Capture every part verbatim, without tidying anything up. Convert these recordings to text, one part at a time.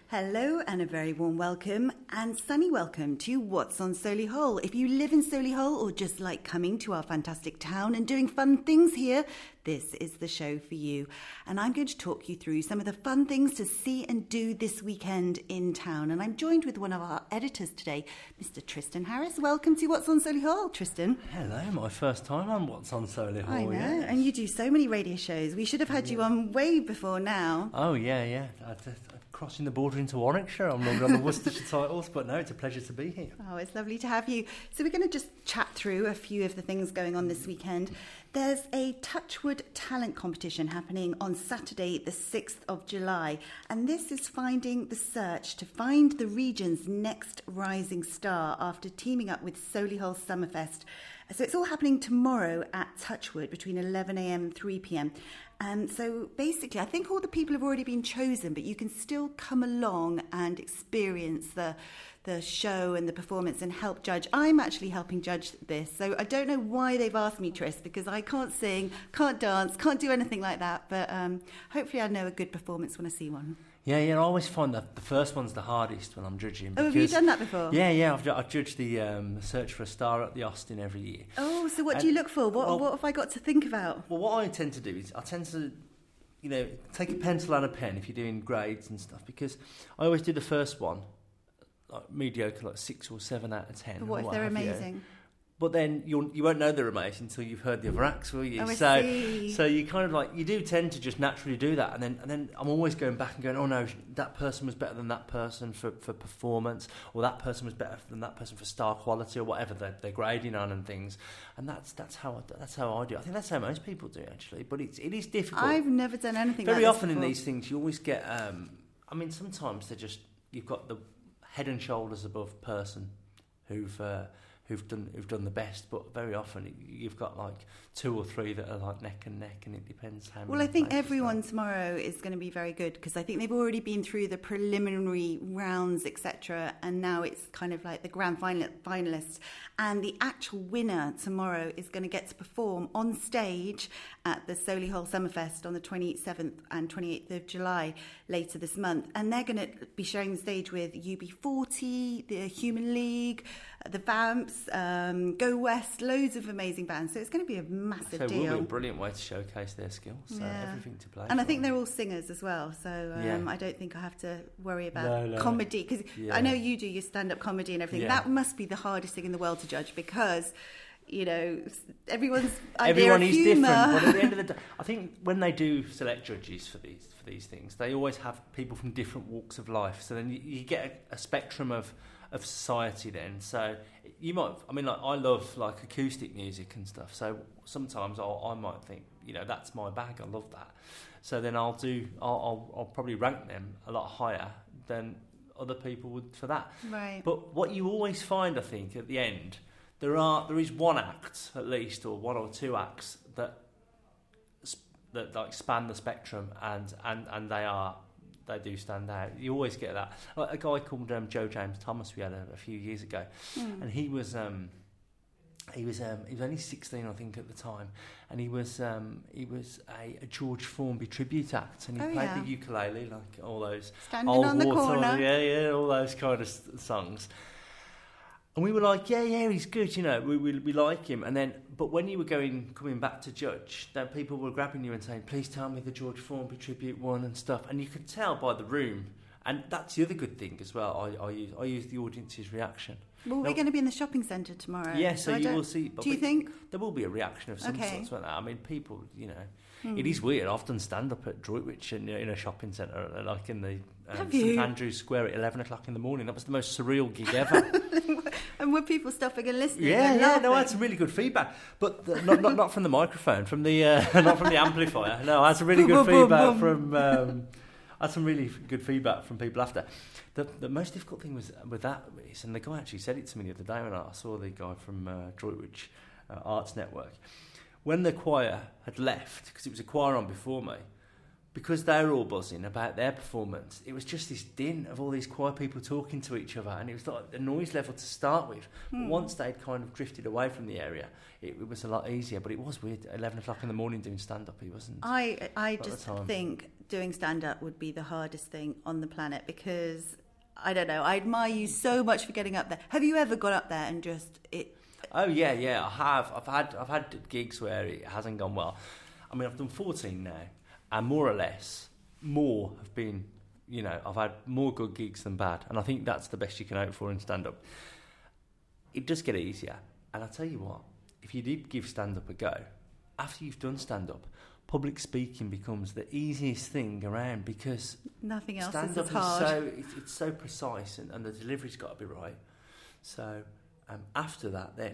Hello and a very warm welcome and sunny welcome to What's on Solihull. If you live in Solihull or just like coming to our fantastic town and doing fun things here, this is the show for you. And I'm going to talk you through some of the fun things to see and do this weekend in town. And I'm joined with one of our editors today, Mister Tristan Harris. Welcome to What's on Solihull, Tristan. Hello, my first time on What's on Solihull. I know, yes. And you do so many radio shows. We should have had yeah. you on way before now. Oh, yeah, yeah. I, I, crossing the border into Warwickshire. I'm longer on the Worcestershire titles, but no, it's a pleasure to be here. Oh, it's lovely to have you. So we're going to just chat through a few of the things going on this weekend. There's a Touchwood talent competition happening on Saturday, the sixth of July, and this is finding the search to find the region's next rising star after teaming up with Solihull Summerfest. So it's all happening tomorrow at Touchwood between eleven a.m. and three p.m. Um, so basically, I think all the people have already been chosen, but you can still come along and experience the the show and the performance and help judge. I'm actually helping judge this, so I don't know why they've asked me, Tris, because I can't sing, can't dance, can't do anything like that, but um, hopefully I know a good performance when I see one. Yeah, yeah, I always find that the first one's the hardest when I'm judging. Oh, have you done that before? Yeah, yeah, I've, I've judged the um, Search for a Star at the Austin every year. Oh, so what and, do you look for? What, well, what have I got to think about? Well, what I tend to do is I tend to, you know, take a pencil and a pen if you're doing grades and stuff, because I always do the first one, like mediocre, like six or seven out of ten. But what if they're amazing? You. But then you'll, you won't know they're amazing until you've heard the other acts, will you? Oh, I so, see. so you kind of like, you do tend to just naturally do that. And then and then I'm always going back and going, oh no, that person was better than that person for, for performance, or that person was better than that person for star quality, or whatever they're, they're grading on and things. And that's that's how I, that's how I do. I think that's how most people do, actually. But it's, it is difficult. I've never done anything Very like this often before. in these things, you always get, um, I mean, sometimes they're just, you've got the head and shoulders above person who've... Uh, who've done who've done the best, but very often you've got like two or three that are like neck and neck, and it depends how many. Well, I think everyone tomorrow is going to be very good, because I think they've already been through the preliminary rounds, et cetera, and now it's kind of like the grand final finalists, and the actual winner tomorrow is going to get to perform on stage at the Solihull Summerfest on the twenty-seventh and twenty-eighth of July later this month, and they're going to be sharing the stage with U B forty, the Human League, the Vamps, um, Go West, loads of amazing bands. So it's going to be a massive so deal. It will be a brilliant way to showcase their skills. So yeah. everything to play. And for. I think they're all singers as well. So um, yeah. I don't think I have to worry about no, no. comedy, because yeah. I know you do your stand-up comedy and everything. Yeah. That must be the hardest thing in the world to judge, because, you know, everyone's idea Everyone of is humour. different, but at the end of the day, I think when they do select judges for these for these things, they always have people from different walks of life. So then you, you get a, a spectrum of of society then. So you might, I mean, like I love like acoustic music and stuff. So sometimes I'll, I might think, you know, that's my bag. I love that. So then I'll do, I'll, I'll, I'll probably rank them a lot higher than other people would for that. Right. But what you always find, I think, at the end, there are there is one act at least, or one or two acts that that like span the spectrum, and and and they are. They do stand out. You always get that. Like a guy called um, Joe James Thomas we had a, a few years ago, mm. and he was um, he was um, he was only sixteen, I think, at the time, and he was um, he was a, a George Formby tribute act, and he oh, played yeah. the ukulele, like all those Standing old on the war corner, songs, yeah, yeah, all those kind of songs. And we were like, yeah, yeah, he's good, you know, we, we we like him. And then, but when you were going, coming back to judge, then people were grabbing you and saying, please tell me the George Formby tribute one and stuff. And you could tell by the room. And that's the other good thing as well. I, I use I use the audience's reaction. Well, now, we're going to be in the shopping centre tomorrow. Yeah, so, so you will see. Do you think? There will be a reaction of some okay. sort. I mean, people, you know, hmm. it is weird. I often stand up at Droitwich in, in a shopping centre, like in the um, Saint Andrew's Square at eleven o'clock in the morning. That was the most surreal gig ever. And were people stopping and listening? Yeah, and yeah. laughing? No, I had some really good feedback, but the, not, not not from the microphone, from the uh, not from the amplifier. No, I had some really good boom, feedback boom, from. Um, I had some really good feedback from people after. The the most difficult thing was with that is, and the guy actually said it to me the other day when I saw the guy from uh, Droitwich uh, Arts Network. When the choir had left, because it was a choir on before me, because they were all buzzing about their performance, it was just this din of all these choir people talking to each other, and it was like a noise level to start with. Hmm. But once they'd kind of drifted away from the area, it, it was a lot easier. But it was weird, eleven o'clock in the morning doing stand-up. It wasn't... I, I at the just time. think doing stand-up would be the hardest thing on the planet because, I don't know, I admire you so much for getting up there. Have you ever got up there and just... it? Oh, yeah, yeah, I have. I've had, I've had gigs where it hasn't gone well. I mean, I've done fourteen now, and more or less... more have been, you know, I've had more good gigs than bad, and I think that's the best you can hope for in stand-up. It does get easier, and I'll tell you what, if you did give stand-up a go, after you've done stand-up, public speaking becomes the easiest thing around because nothing else stand-up is as hard. Is so, it's, it's so precise, and, and the delivery's got to be right. So um, after that then,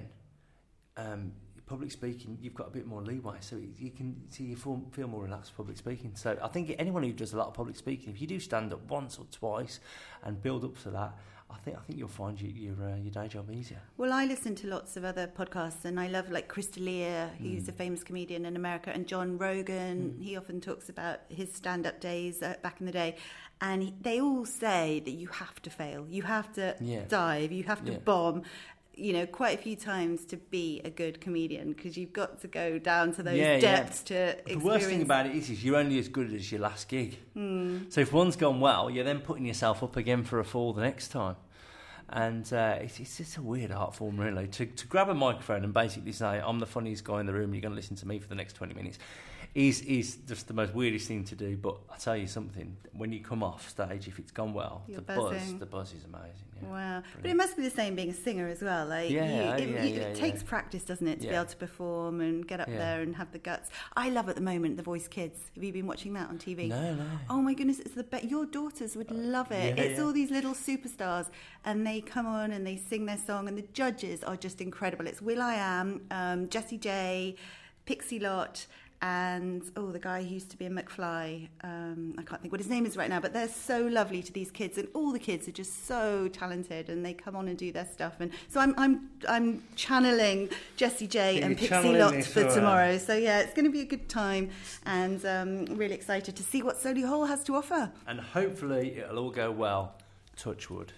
um, public speaking, you've got a bit more leeway, so you can see you feel, feel more relaxed public speaking. So I think anyone who does a lot of public speaking, if you do stand up once or twice and build up to that, I think I think you'll find you, your uh, your day job easier. Well, I listen to lots of other podcasts, and I love like Chris D'Elia, who's mm. a famous comedian in America, and John Rogan. Mm. He often talks about his stand-up days uh, back in the day, and he, they all say that you have to fail, you have to yeah. dive, you have to yeah. bomb. You know, quite a few times to be a good comedian because you've got to go down to those yeah, depths yeah. to experience. The worst thing about it is, is you're only as good as your last gig. Mm. So if one's gone well, you're then putting yourself up again for a fall the next time. And uh, it's, it's just a weird art form, really. To, to grab a microphone and basically say, I'm the funniest guy in the room, you're going to listen to me for the next twenty minutes, is is just the most weirdest thing to do. But I'll tell you something, when you come off stage, if it's gone well, You're the buzzing. buzz the buzz is amazing. Yeah. Wow. Brilliant. But it must be the same being a singer as well. Like, yeah, you, oh, it, yeah, you, yeah, it yeah. takes practice, doesn't it, to yeah. be able to perform and get up yeah. there and have the guts. I love at the moment The Voice Kids. Have you been watching that on T V? No, no. Oh my goodness, it's the best. Your daughters would love it. Yeah, it's yeah. all these little superstars, and they come on and they sing their song, and the judges are just incredible. It's Will I Am, um, Jessie J, Pixie Lott, and oh, the guy who used to be in McFly. Um, I can't think what his name is right now, but they're so lovely to these kids, and all the kids are just so talented, and they come on and do their stuff. And so I'm I'm I'm channeling Jessie J and Pixie Lott for tomorrow. So yeah, it's going to be a good time, and um, really excited to see what Solihull has to offer. And hopefully it'll all go well. Touch wood.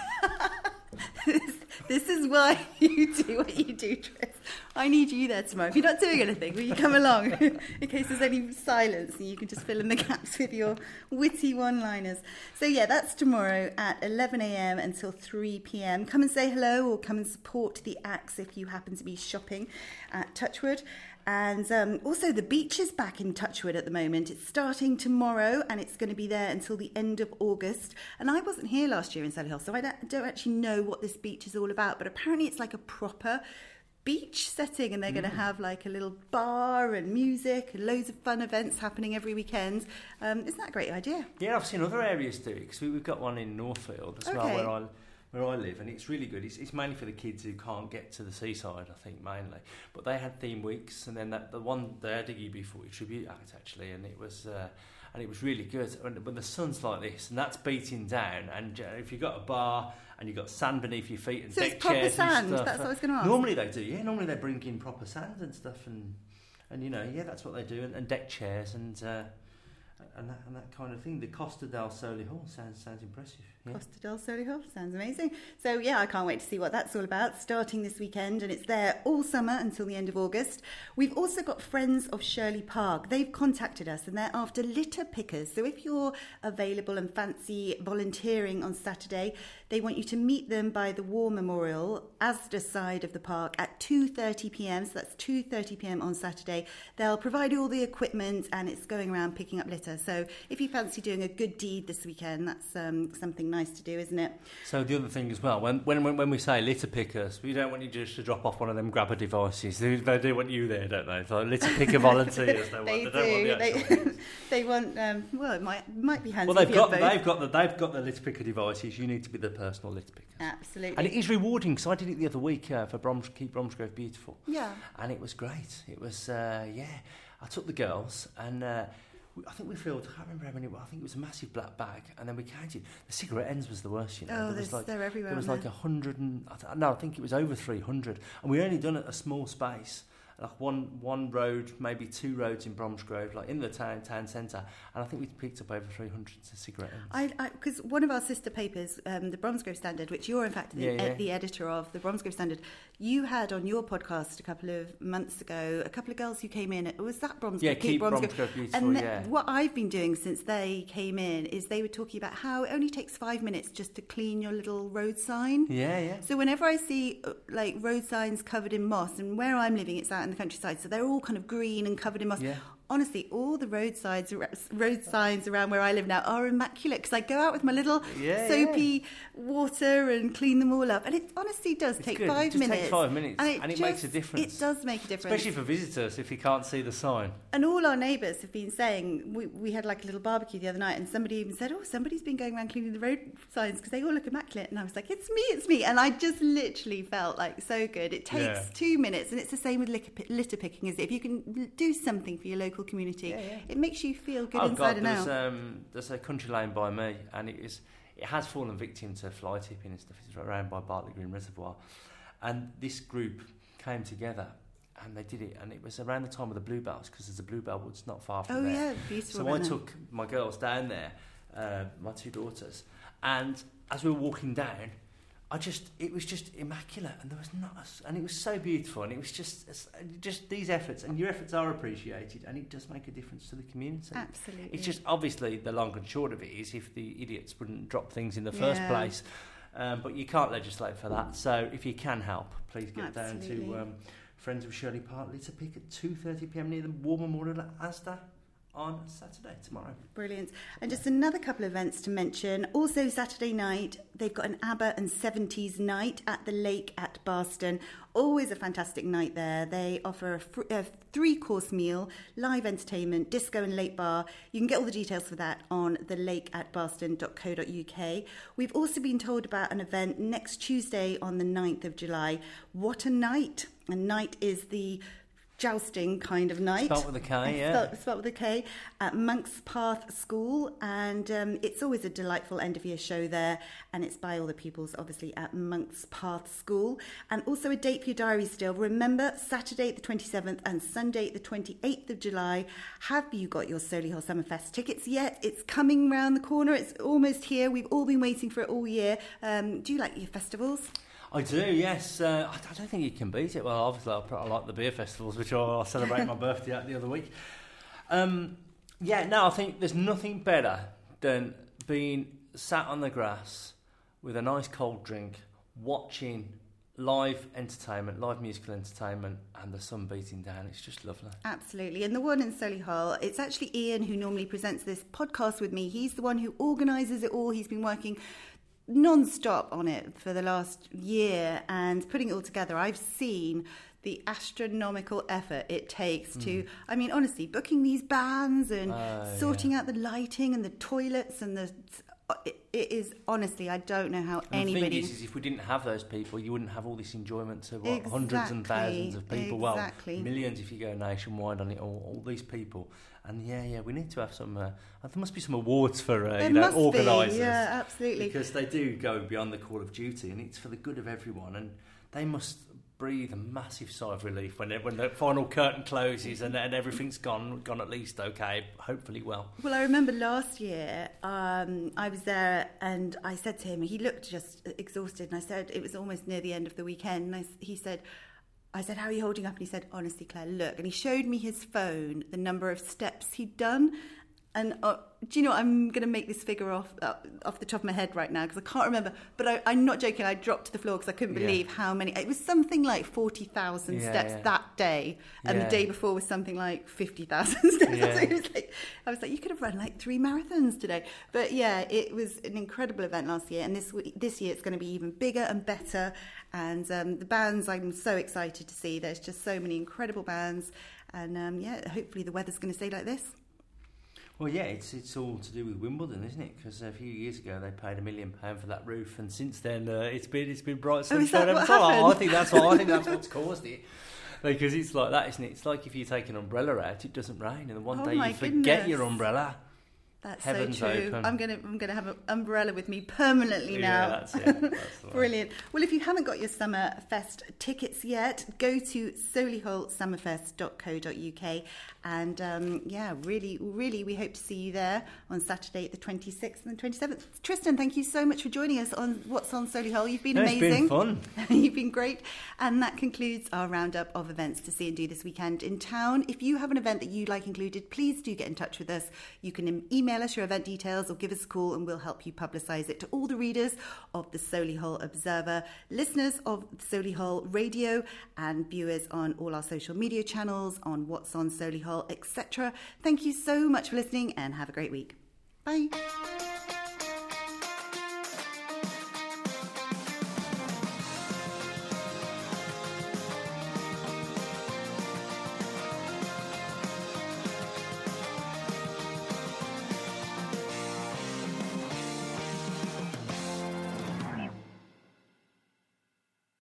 this, this is why you do what you do, Tris. I need you there tomorrow. If you're not doing anything, will you come along in case there's any silence and you can just fill in the gaps with your witty one-liners. So yeah, that's tomorrow at eleven a.m. until three p.m. Come and say hello or come and support the acts if you happen to be shopping at Touchwood. And um, also the beach is back in Touchwood at the moment. It's starting tomorrow and it's going to be there until the end of August. And I wasn't here last year in Solihull, so I don't, don't actually know what this beach is all about. But apparently it's like a proper beach setting, and they're mm. going to have like a little bar and music and loads of fun events happening every weekend. Um, isn't that a great idea? Yeah, I've seen other areas do it, because we've got one in Northfield as okay. well where I where I live, and it's really good. It's, it's mainly for the kids who can't get to the seaside, I think, mainly. But they had theme weeks, and then that, the one they had a U B forty tribute act actually, and it was uh, and it was really good. When, when the sun's like this and that's beating down, and uh, if you've got a bar and you've got sand beneath your feet and so deck it's proper chairs sand. and stuff. That's what I was going to ask. Normally they do, yeah. Normally they bring in proper sand and stuff, and and you know, yeah, that's what they do, and, and deck chairs and. Uh, And that, and that kind of thing. The Costa del Solihull sounds sounds impressive. Yeah. Costa del Solihull sounds amazing. So yeah, I can't wait to see what that's all about. Starting this weekend, and it's there all summer until the end of August. We've also got Friends of Shirley Park. They've contacted us, and they're after litter pickers. So if you're available and fancy volunteering on Saturday, they want you to meet them by the War Memorial, Asda side of the park, at two thirty p.m. So that's two thirty p.m. on Saturday. They'll provide you all the equipment, and it's going around picking up litter. So if you fancy doing a good deed this weekend, that's um, something nice to do, isn't it? So the other thing as well, when when when we say litter pickers, we don't want you just to drop off one of them grabber devices. They, they do want you there, don't they? So litter picker volunteers. They, they want, do. they, don't want the they, they want. Um, well, it might might be handy. Well, they've got both. they've got the they've got the litter picker devices. You need to be the personal litter picker. Absolutely. And it is rewarding, because I did it the other week uh, for Broms, Keep Bromsgrove Beautiful. Yeah. And it was great. It was uh, yeah. I took the girls and. Uh, I think we filled, I can't remember how many, I think it was a massive black bag, and then we counted. The cigarette ends was the worst, you know. Oh, there was like, they're everywhere. There was like a hundred and, no, I think it was over three hundred, and we only done it a small space, like one one road, maybe two roads in Bromsgrove, like in the town town centre, and I think we picked up over three hundred cigarette ends. I because one of our sister papers, um, the Bromsgrove Standard, which you're in fact the, Yeah, yeah. ed- the editor of, the Bromsgrove Standard, you had on your podcast a couple of months ago a couple of girls who came in. Was that Bromsgrove? Yeah, keep Bromsgrove beautiful. And th- yeah. what I've been doing since they came in is they were talking about how it only takes five minutes just to clean your little road sign. Yeah, yeah. So whenever I see uh, like road signs covered in moss, and where I'm living, it's out in the countryside, so they're all kind of green and covered in moss. Yeah. Honestly, all the road signs, road signs around where I live now are immaculate because I go out with my little Yeah, soapy yeah. water and clean them all up, and it honestly does It's take good. five It just minutes. takes five minutes, and it, and it just, makes a difference. It does make a difference, Especially for visitors if you can't see the sign. And all our neighbours have been saying, we, we had like a little barbecue the other night, and somebody even said, oh, somebody's been going around cleaning the road signs because they all look immaculate. And I was like, it's me, it's me. And I just literally felt like so good. It takes Yeah. two minutes, and it's the same with litter, litter picking, is it? If you can do something for your local community, Yeah, yeah. it makes you feel good oh inside God, and there's out. um, there's a country lane by me, and it is it has fallen victim to fly tipping and stuff. It's around by Bartley Green Reservoir, and this group came together and they did it, and it was around the time of the bluebells because there's a bluebell woods not far from Oh, there. yeah, beautiful. So I around there. took my girls down there, uh, my two daughters, and as we were walking down, I just, it was just immaculate, and there was not, a, and it was so beautiful, and it was just, just these efforts, and your efforts are appreciated, and it does make a difference to the community. Absolutely. It's just, obviously, the long and short of it is if the idiots wouldn't drop things in the first Yeah. place, um, but you can't legislate for that, so if you can help, please get Absolutely. down to um, Friends of Shirley Park Litter Pick at two thirty p m near the War Memorial at Asda on Saturday, tomorrow. Brilliant. And just another couple of events to mention. Also Saturday night, they've got an ABBA and seventies night at the lake at Barston. Always a fantastic night there. They offer a, fr- a three-course meal, live entertainment, disco and late bar. You can get all the details for that on the lake at barston dot co dot uk. We've also been told about an event next Tuesday on the ninth of July. What a night. A night is the jousting kind of night. Spelt with a K, yeah. Spelt, spelt with a K, at Monk's Path School, and um, it's always a delightful end of year show there, and it's by all the pupils obviously at Monk's Path School. And also a date for your diary still. Remember, Saturday the twenty-seventh and Sunday the twenty-eighth of July. Have you got your Solihull Summerfest tickets yet? It's coming round the corner. It's almost here. We've all been waiting for it all year. Um, do you like your festivals? I do, yes. Uh, I, I don't think you can beat it. Well, obviously, I, I like the beer festivals, which I'll celebrate my birthday at the other week. Um, yeah, no, I think there's nothing better than being sat on the grass with a nice cold drink, watching live entertainment, live musical entertainment, and the sun beating down. It's just lovely. Absolutely. And the one in Solihull, it's actually Ian who normally presents this podcast with me. He's the one who organises it all. He's been working non-stop on it for the last year and putting it all together. I've seen the astronomical effort it takes mm. to, I mean, honestly, booking these bands and uh, sorting yeah. out the lighting and the toilets and the... It, it is, honestly, I don't know how and anybody... The thing is, is, if we didn't have those people, you wouldn't have all this enjoyment to what, exactly, hundreds and thousands of people. Exactly. Well, millions if you go nationwide on it, all, all these people. And yeah, yeah, we need to have some... Uh, there must be some awards for, uh, you know, organisers. Yeah, absolutely. Because they do go beyond the call of duty, and it's for the good of everyone. And they must breathe a massive sigh of relief when when the final curtain closes and, and everything's gone gone at least okay, hopefully well. Well, I remember last year um, I was there and I said to him, he looked just exhausted, and I said, it was almost near the end of the weekend, and I, he said, I said, how are you holding up? And he said, honestly, Claire, look. And he showed me his phone, the number of steps he'd done. And uh, do you know, I'm going to make this figure off uh, off the top of my head right now because I can't remember. But I, I'm not joking. I dropped to the floor because I couldn't believe yeah. how many. It was something like forty thousand yeah, steps yeah. that day. And yeah. the day before was something like fifty thousand steps. Yeah. So it was like, I was like, you could have run like three marathons today. But yeah, it was an incredible event last year. And this this year it's going to be even bigger and better. And um, the bands I'm so excited to see. There's just so many incredible bands. And um, yeah, hopefully the weather's going to stay like this. Well, yeah, it's it's all to do with Wimbledon, isn't it? Because a few years ago they paid a million pound for that roof, and since then uh, it's been it's been bright sunshine oh, every time. I think that's what I think that's what's caused it. Because it's like that, isn't it? It's like if you take an umbrella out, it doesn't rain, and then one oh day you forget goodness. your umbrella, That's Heaven's so true. open. I'm gonna I'm gonna have an umbrella with me permanently now. Yeah, that's it. That's the one. Brilliant. Well, if you haven't got your Summerfest tickets yet, go to solihull summerfest dot co dot uk, and um, yeah, really, really, we hope to see you there on Saturday, the twenty-sixth and twenty-seventh. Tristan, thank you so much for joining us on What's on Solihull. You've been No, amazing. It's been fun. You've been great. And that concludes our roundup of events to see and do this weekend in town. If you have an event that you'd like included, please do get in touch with us. You can email us your event details or give us a call and we'll help you publicise it to all the readers of the Solihull Observer, listeners of Solihull Radio, and viewers on all our social media channels, on What's on Solihull, et cetera. Thank you so much for listening and have a great week. Bye.